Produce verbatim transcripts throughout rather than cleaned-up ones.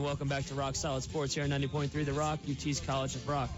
welcome back to Rock Solid Sports here on ninety point three The Rock, U T's College of Rock.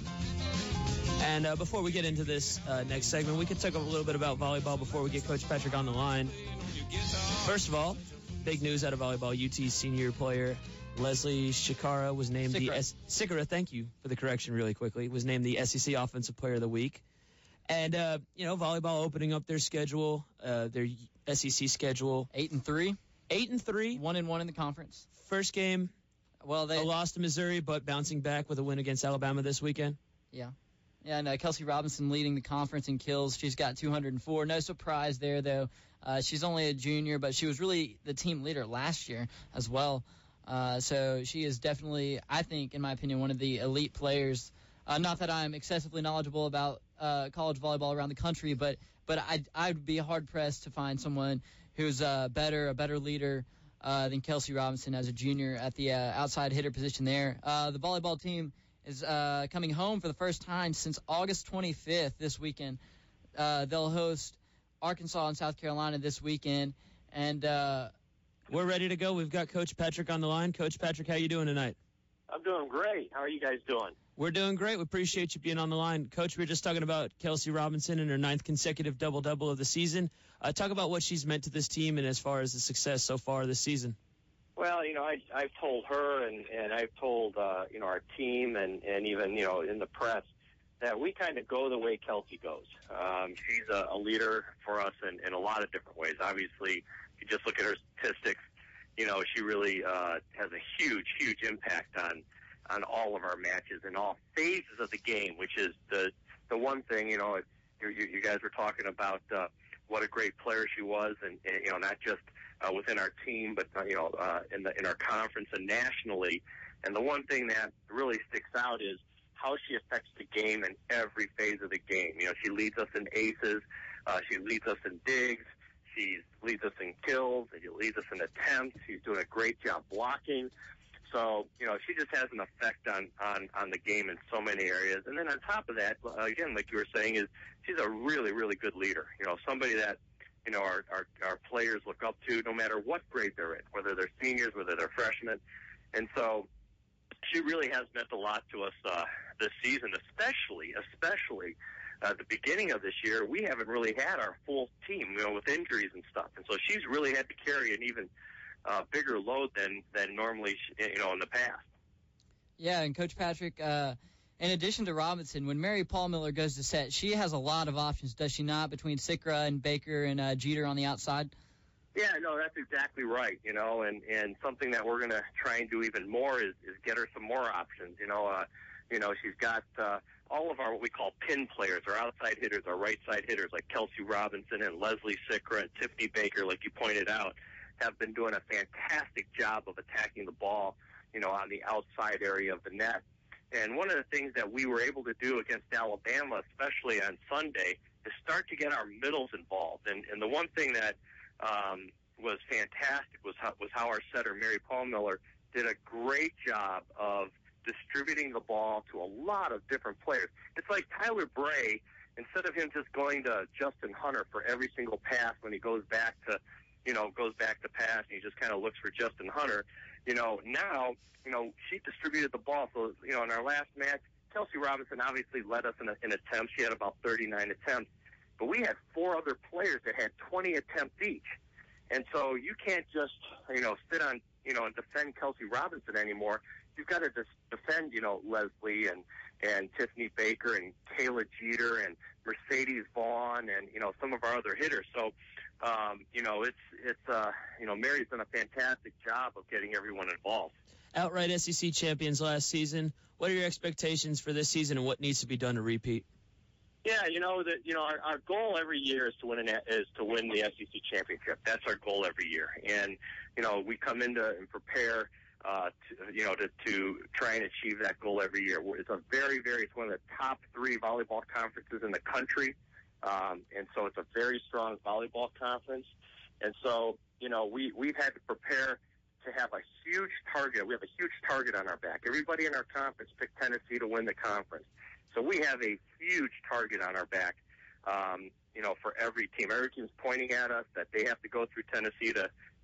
And uh, before we get into this uh, next segment, we could talk a little bit about volleyball before we get Coach Patrick on the line. First of all, big news out of volleyball. U T's senior player Leslie Shikara was named Sikora. the S- Sikora, thank you for the correction really quickly, was named the S E C Offensive Player of the Week. And, uh, you know, volleyball opening up their schedule, uh, their S E C schedule. Eight and three. Eight and three. One and one in the conference. First game, well, they a loss to Missouri, but bouncing back with a win against Alabama this weekend. Yeah. Yeah, and uh, Kelsey Robinson leading the conference in kills. She's got two hundred four. No surprise there, though. Uh, she's only a junior, but she was really the team leader last year as well. Uh, so she is definitely, I think, in my opinion, one of the elite players. Uh, not that I'm excessively knowledgeable about uh, college volleyball around the country, but but I'd, I'd be hard-pressed to find someone who's uh, better, a better leader uh, than Kelsey Robinson as a junior at the uh, outside hitter position there. Uh, the volleyball team is uh, coming home for the first time since August twenty-fifth this weekend. Uh, they'll host Arkansas and South Carolina this weekend. And uh, we're ready to go. We've got Coach Patrick on the line. Coach Patrick, how you doing tonight? I'm doing great. How are you guys doing? We're doing great. We appreciate you being on the line. Coach, we were just talking about Kelsey Robinson and her ninth consecutive double-double of the season. Uh, talk about what she's meant to this team and as far as the success so far this season. Well, you know, I, I've told her and, and I've told, uh, you know, our team and, and even, you know, in the press that we kind of go the way Kelsey goes. Um, she's a, a leader for us in, in a lot of different ways. Obviously, if you just look at her statistics, you know, she really uh, has a huge, huge impact on on all of our matches and all phases of the game, which is the the one thing, you know, you, you guys were talking about uh, what a great player she was, and, and you know, not just uh, within our team, but, uh, you know, uh, in, the, in our conference and nationally. And the one thing that really sticks out is how she affects the game in every phase of the game. You know, she leads us in aces, uh, she leads us in digs, she leads us in kills, and she leads us in attempts. She's doing a great job blocking. So, you know, she just has an effect on, on, on the game in so many areas. And then on top of that, again, like you were saying, is she's a really, really good leader. You know, somebody that, you know, our, our, our players look up to no matter what grade they're in, whether they're seniors, whether they're freshmen. And so she really has meant a lot to us uh, this season, especially, especially uh, the beginning of this year. We haven't really had our full team, you know, with injuries and stuff. And so she's really had to carry an even Uh, bigger load than than normally, you know, in the past. Yeah, and Coach Patrick, uh, in addition to Robinson, when Mary Paul Miller goes to set, she has a lot of options, does she not, between Sikora and Baker and uh, Jeter on the outside? Yeah, no, that's exactly right, you know, and, and something that we're going to try and do even more is, is get her some more options. You know, uh, you know, she's got uh, all of our what we call pin players, our outside hitters, our right side hitters, like Kelsey Robinson and Leslie Sikora and Tiffany Baker, like you pointed out, have been doing a fantastic job of attacking the ball, you know, on the outside area of the net. And one of the things that we were able to do against Alabama, especially on Sunday, is start to get our middles involved. And, and the one thing that um, was fantastic was how, was how our setter, Mary Paul Miller, did a great job of distributing the ball to a lot of different players. It's like Tyler Bray, instead of him just going to Justin Hunter for every single pass when he goes back to you know, goes back to pass, and he just kind of looks for Justin Hunter. You know, now, you know, she distributed the ball. So, you know, in our last match, Kelsey Robinson obviously led us in, a, in attempts. She had about thirty-nine attempts. But we had four other players that had twenty attempts each. And so you can't just, you know, sit on, you know, and defend Kelsey Robinson anymore. You've got to just defend, you know, Leslie and, and Tiffany Baker and Kayla Jeter and Mercedes Vaughn and, you know, some of our other hitters. So, Um, you know, it's, it's uh, you know, Mary's done a fantastic job of getting everyone involved. Outright S E C champions last season. What are your expectations for this season, and what needs to be done to repeat? Yeah, you know, that, you know, our, our goal every year is to win an, is to win the S E C championship. That's our goal every year. And, you know, we come into and prepare, uh, to, you know, to, to try and achieve that goal every year. It's a very, very, it's one of the top three volleyball conferences in the country. Um, and so it's a very strong volleyball conference. And so, you know, we, we've had to prepare to have a huge target. We have a huge target on our back. Everybody in our conference picked Tennessee to win the conference. So we have a huge target on our back, um, you know, for every team. Every team's pointing at us that they have to go through Tennessee to,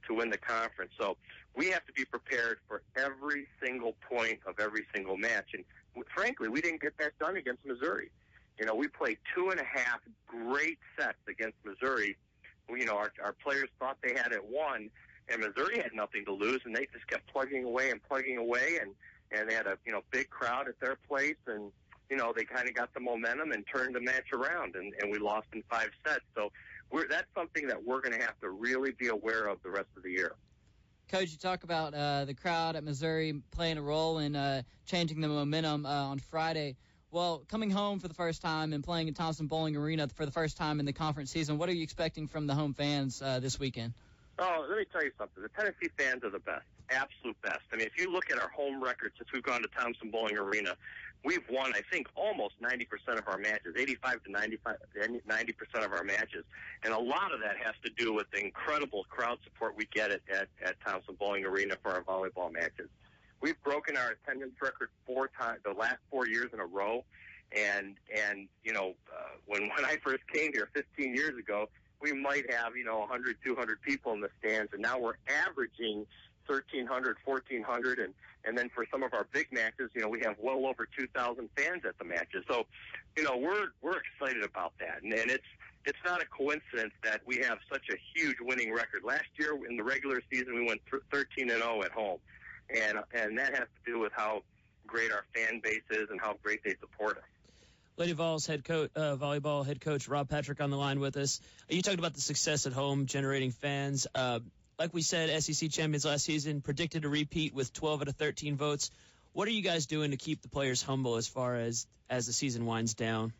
to win the conference. So we have to be prepared for every single point of every single match. And frankly, we didn't get that done against Missouri. You know, we played two and a half great sets against Missouri. You know, our, our players thought they had it won, and Missouri had nothing to lose, and they just kept plugging away and plugging away, and, and they had a, you know, big crowd at their place, and, you know, they kind of got the momentum and turned the match around, and, and we lost in five sets. So we're, that's something that we're going to have to really be aware of the rest of the year. Coach, you talk about uh, the crowd at Missouri playing a role in uh, changing the momentum uh, on Friday. Well, coming home for the first time and playing in Thompson-Boling Arena for the first time in the conference season, what are you expecting from the home fans uh, this weekend? Oh, let me tell you something. The Tennessee fans are the best, absolute best. I mean, if you look at our home record since we've gone to Thompson-Boling Arena, we've won, I think, almost ninety percent of our matches, eighty-five to ninety-five, ninety percent of our matches. And a lot of that has to do with the incredible crowd support we get at, at, at Thompson-Boling Arena for our volleyball matches. We've broken our attendance record four times, the last four years in a row. And, and you know, uh, when, when I first came here fifteen years ago, we might have, you know, one hundred, two hundred people in the stands. And now we're averaging thirteen hundred, fourteen hundred. And, and then for some of our big matches, you know, we have well over two thousand fans at the matches. So, you know, we're, we're excited about that. And, and it's, it's not a coincidence that we have such a huge winning record. Last year in the regular season, we went thirteen and oh at home. And and that has to do with how great our fan base is and how great they support us. Lady Vols head coach, uh, volleyball head coach Rob Patrick on the line with us. You talked about the success at home, generating fans. Uh, like we said, S E C champions last season, predicted a repeat with twelve out of thirteen votes. What are you guys doing to keep the players humble as far as, as the season winds down?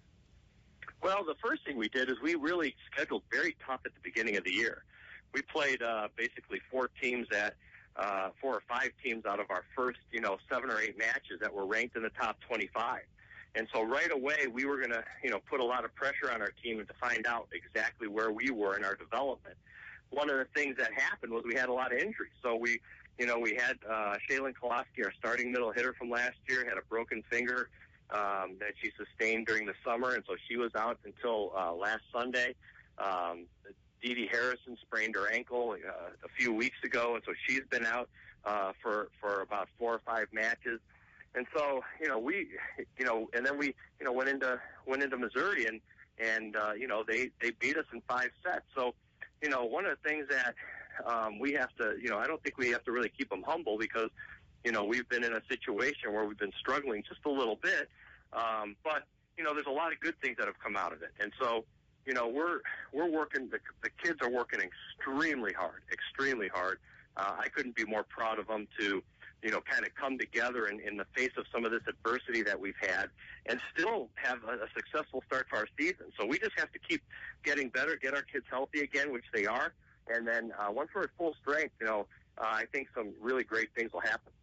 Well, the first thing we did is we really scheduled very tough at the beginning of the year. We played uh, basically four teams at Uh, four or five teams out of our first, you know, seven or eight matches that were ranked in the top twenty-five. And so right away we were going to, you know, put a lot of pressure on our team to find out exactly where we were in our development. One of the things that happened was we had a lot of injuries. So we, you know, we had uh, Shaylin Koloski, our starting middle hitter from last year, had a broken finger um, that she sustained during the summer, and so she was out until uh, last Sunday. Um, Dee Dee Harrison sprained her ankle uh, a few weeks ago, and so she's been out uh, for for about four or five matches. And so, you know, we, you know, and then we, you know, went into went into Missouri, and and uh, you know, they they beat us in five sets. So, you know, one of the things that um, we have to, you know, I don't think we have to really keep them humble because, you know, we've been in a situation where we've been struggling just a little bit, um, but you know, there's a lot of good things that have come out of it, and so. You know, we're we're working. The, the kids are working extremely hard, extremely hard. Uh, I couldn't be more proud of them to, you know, kind of come together in, in the face of some of this adversity that we've had, and still have a, a successful start to our season. So we just have to keep getting better, get our kids healthy again, which they are, and then uh, once we're at full strength, you know, uh, I think some really great things will happen.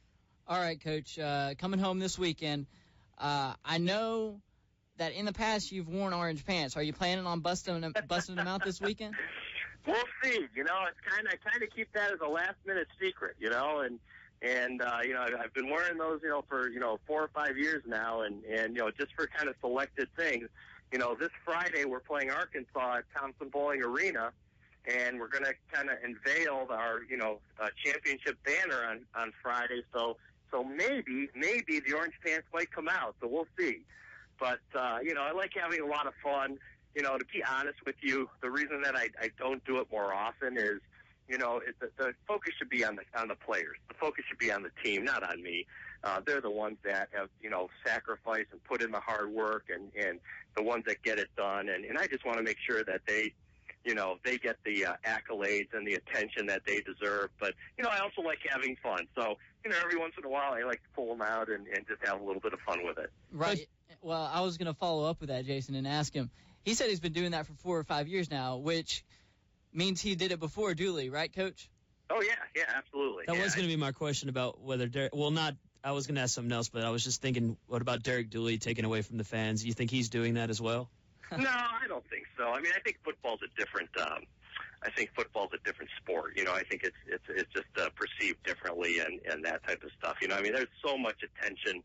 All right, Coach. Uh, coming home this weekend, uh, I know that in the past you've worn orange pants. Are you planning on busting them, busting them out this weekend? We'll see. You know, it's kind of I kind of keep that as a last minute secret. You know, and and uh, you know I've been wearing those you know for you know four or five years now, and and you know just for kind of selected things. You know, this Friday we're playing Arkansas at Thompson-Boling Arena, and we're going to kind of unveil our you know uh, championship banner on on Friday. So so maybe maybe the orange pants might come out. So we'll see. But, uh, you know, I like having a lot of fun. You know, to be honest with you, the reason that I, I don't do it more often is, you know, it, the, the focus should be on the on the players. The focus should be on the team, not on me. Uh, they're the ones that have, you know, sacrificed and put in the hard work and, and the ones that get it done. And, and I just want to make sure that they, you know, they get the uh, accolades and the attention that they deserve. But, you know, I also like having fun. So, you know, every once in a while I like to pull them out and, and just have a little bit of fun with it. Right. Well, I was going to follow up with that, Jason, and ask him. He said he's been doing that for four or five years now, which means he did it before Dooley, right, Coach? Oh, yeah, yeah, absolutely. That yeah, was going to be my question about whether Derek – well, not – I was going to ask something else, but I was just thinking, what about Derek Dooley taking away from the fans? You think he's doing that as well? No, I don't think so. I mean, I think football's a different um, – I think football's a different sport. You know, I think it's it's it's just uh, perceived differently and, and that type of stuff. You know, I mean, there's so much attention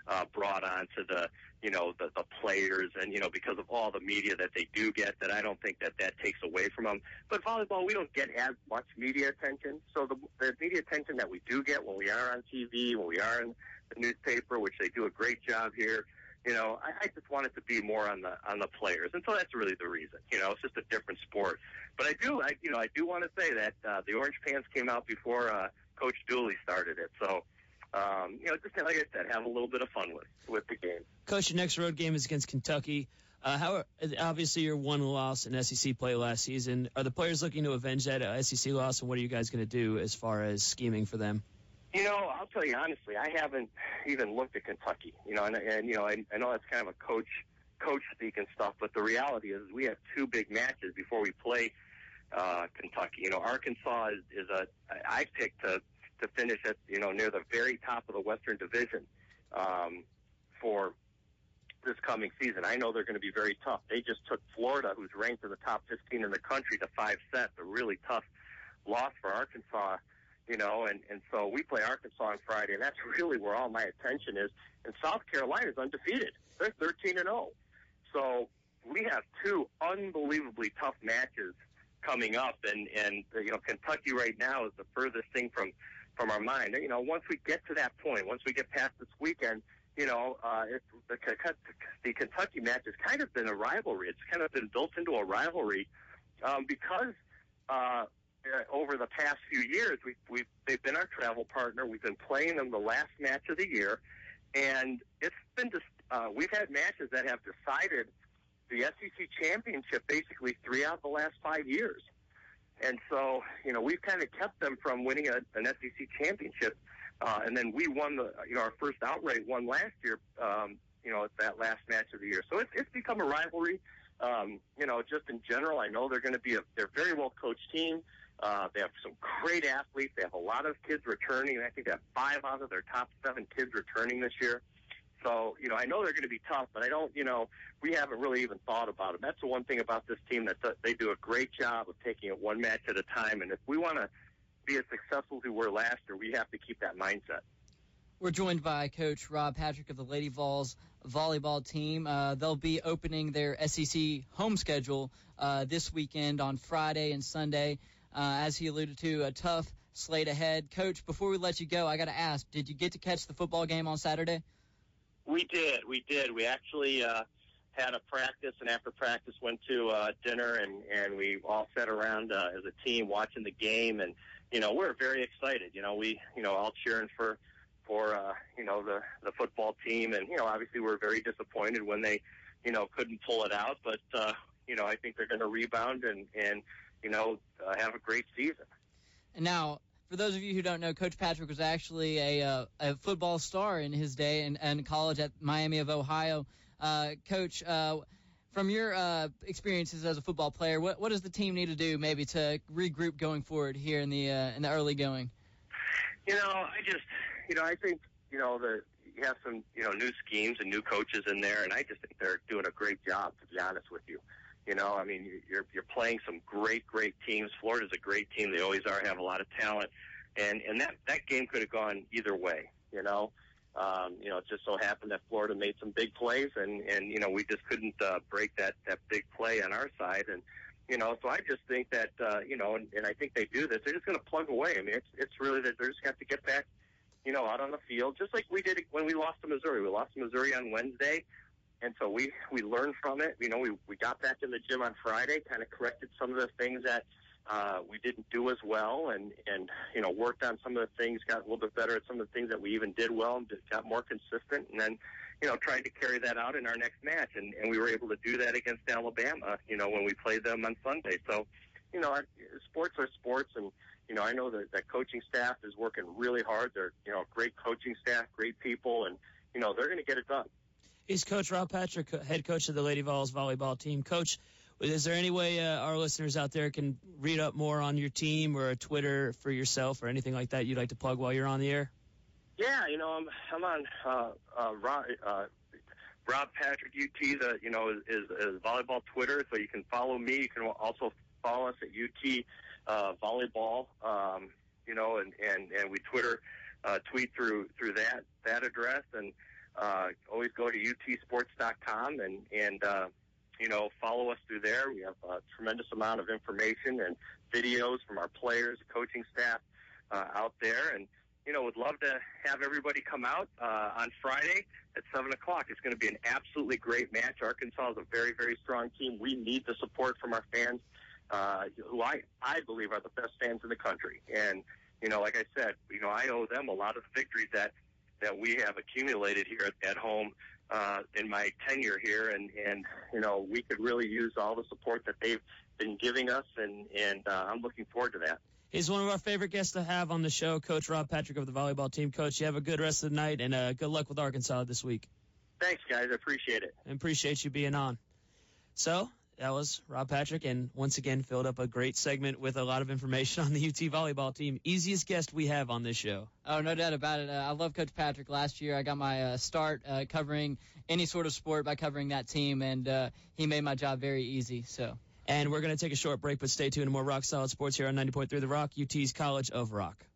uh, brought on to the, you know, the, the players, and, you know, because of all the media that they do get, that I don't think that that takes away from them. But volleyball, we don't get as much media attention. So the, the media attention that we do get when we are on T V, when we are in the newspaper, which they do a great job here, you know, I, I just want it to be more on the on the players, and so that's really the reason. You know, it's just a different sport. But I do, I you know, I do want to say that uh, the Orange Pants came out before uh, Coach Dooley started it. So, um, you know, just like I said, have a little bit of fun with with the game. Coach, your next road game is against Kentucky. Uh, how obviously you're one loss in S E C play last season. Are the players looking to avenge that uh, S E C loss, and what are you guys going to do as far as scheming for them? You know, I'll tell you honestly, I haven't even looked at Kentucky. You know, and, and you know, I, I know that's kind of a coach coach speak and stuff, but the reality is we have two big matches before we play uh, Kentucky. You know, Arkansas is, is a I picked to to finish at you know near the very top of the Western Division um, for this coming season. I know they're going to be very tough. They just took Florida, who's ranked in the top fifteen in the country, to five sets. A really tough loss for Arkansas. You know, and, and so we play Arkansas on Friday, and that's really where all my attention is. And South Carolina is undefeated. They're thirteen and oh. So we have two unbelievably tough matches coming up, and, and you know, Kentucky right now is the furthest thing from, from our mind. You know, once we get to that point, once we get past this weekend, you know, uh, it, the, the Kentucky match has kind of been a rivalry. It's kind of been built into a rivalry um, because uh, – over the past few years, we've, we've, they've been our travel partner. We've been playing them the last match of the year, and it's been just, uh, we've had matches that have decided the S E C championship basically three out of the last five years. And so, you know, we've kind of kept them from winning a, an S E C championship, uh, and then we won the, you know, our first outright one last year, um, you know, at that last match of the year. So it's, it's become a rivalry. Um, you know, just in general, I know they're going to be a, they're a very well coached team. Uh, they have some great athletes. They have a lot of kids returning. I think they have five out of their top seven kids returning this year. So, you know, I know they're going to be tough, but I don't, you know, we haven't really even thought about them. That's the one thing about this team, that they do a great job of taking it one match at a time. And if we want to be as successful as we were last year, we have to keep that mindset. We're joined by Coach Rob Patrick of the Lady Vols volleyball team. Uh, they'll be opening their S E C home schedule uh, this weekend on Friday and Sunday. Uh, as he alluded to, a tough slate ahead. Coach, before we let you go, I got to ask, did you get to catch the football game on Saturday? We did. We did. We actually uh, had a practice, and after practice went to uh, dinner, and, and we all sat around uh, as a team watching the game. And, you know, we're very excited. You know, we, you know, all cheering for, for uh, you know, the, the football team. And, you know, obviously we're very disappointed when they, you know, couldn't pull it out. But, uh, you know, I think they're going to rebound and, and you know, uh, have a great season. And now, for those of you who don't know, Coach Patrick was actually a uh, a football star in his day in, in college at Miami of Ohio. Uh, Coach, uh, from your uh, experiences as a football player, what what does the team need to do maybe to regroup going forward here in the uh, in the early going? You know, I just, you know, I think, you know, the you have some, you know, new schemes and new coaches in there, and I just think they're doing a great job, to be honest with you. You know, I mean, you're you're playing some great, great teams. Florida's a great team. They always are, have a lot of talent. And and that, that game could have gone either way, you know. Um, you know, it just so happened that Florida made some big plays, and, and you know, we just couldn't uh, break that, that big play on our side. And, you know, so I just think that, uh, you know, and, and I think they do this. They're just going to plug away. I mean, it's it's really that they just have to get back, you know, out on the field, just like we did when we lost to Missouri. We lost to Missouri on Wednesday. And so we, we learned from it. You know, we, we got back in the gym on Friday, kind of corrected some of the things that uh, we didn't do as well, and, and, you know, worked on some of the things, got a little bit better at some of the things that we even did well, and just got more consistent, and then, you know, tried to carry that out in our next match. And, and we were able to do that against Alabama, you know, when we played them on Sunday. So, you know, our, sports are sports, and, you know, I know that that coaching staff is working really hard. They're, you know, great coaching staff, great people, and, you know, they're going to get it done. He's Coach Rob Patrick, head coach of the Lady Vols volleyball team. Coach, is there any way uh, our listeners out there can read up more on your team, or a Twitter for yourself, or anything like that you'd like to plug while you're on the air? Yeah, you know, I'm I'm on uh, uh, Rob, uh, Rob Patrick U T. The you know is, is volleyball Twitter, so you can follow me. You can also follow us at U T uh, Volleyball. Um, you know, and, and, and we Twitter uh, tweet through through that that address. And uh, always go to U T sports dot com and, and uh, you know, follow us through there. We have a tremendous amount of information and videos from our players, coaching staff uh, out there. And, you know, would love to have everybody come out uh, on Friday at seven o'clock. It's going to be an absolutely great match. Arkansas is a very, very strong team. We need the support from our fans, uh, who I, I believe are the best fans in the country. And, you know, like I said, you know, I owe them a lot of the victories that, that we have accumulated here at, at home uh, in my tenure here. And, and, you know, we could really use all the support that they've been giving us, and, and uh, I'm looking forward to that. He's one of our favorite guests to have on the show, Coach Rob Patrick of the volleyball team. Coach, you have a good rest of the night, and uh, good luck with Arkansas this week. Thanks, guys. I appreciate it. I appreciate you being on. So that was Rob Patrick, and once again filled up a great segment with a lot of information on the U T volleyball team. Easiest guest we have on this show. Oh, no doubt about it. Uh, I love Coach Patrick. Last year I got my uh, start uh, covering any sort of sport by covering that team, and uh, he made my job very easy. So. And we're going to take a short break, but stay tuned to more Rock Solid Sports here on ninety point three The Rock, U T's College of Rock.